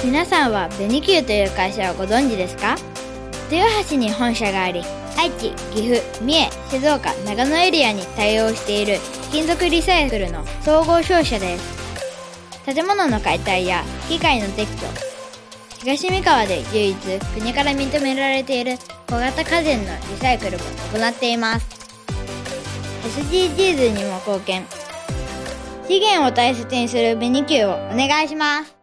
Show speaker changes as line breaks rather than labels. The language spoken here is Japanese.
皆さんはベニキューという会社をご存知ですか？豊橋に本社があり、愛知、岐阜、三重、静岡、長野エリアに対応している金属リサイクルの総合商社です。建物の解体や機械の撤去、東三河で唯一国から認められている小型家電のリサイクルも行っています。SDGs にも貢献。資源を大切にするベニキューをお願いします。